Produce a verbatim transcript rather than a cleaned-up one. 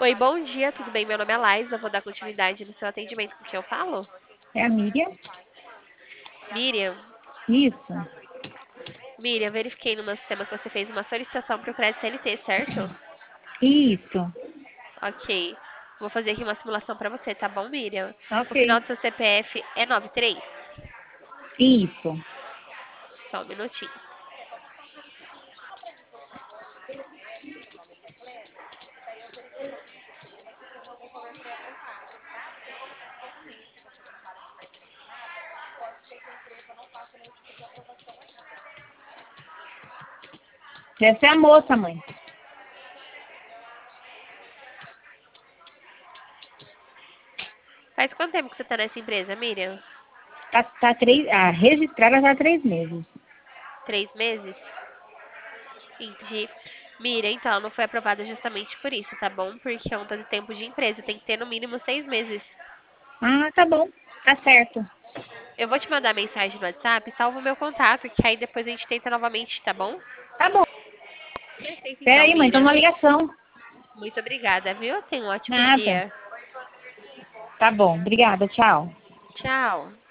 Oi, bom dia, tudo bem? Meu nome é Laís, eu vou dar continuidade no seu atendimento com quem eu falo. É a Miriam? Miriam, Isso. Miriam, verifiquei no meu sistema que você fez uma solicitação para o crédito C L T, certo? Isso. Ok. Vou fazer aqui uma simulação para você, tá bom, Miriam? O final Ok. do seu C P F é noventa e três? Isso. Só um minutinho. Essa é a moça, mãe. Faz quanto tempo que você está nessa empresa, Miriam? Tá, tá três, a registrada tá há três meses. Três meses? Entendi. Miriam, então, ela não foi aprovada justamente por isso, tá bom? Porque é um de tempo de empresa, tem que ter no mínimo seis meses. Ah, tá bom. Tá certo. Eu vou te mandar mensagem no WhatsApp, salva o meu contato, que aí depois a gente tenta novamente, tá bom? Tá bom. Perfeito, Pera então, aí, mãe, tô Miriam. numa ligação. Muito obrigada, viu? Tenha um ótimo Nada. dia. Tá bom. Obrigada. Tchau. Tchau.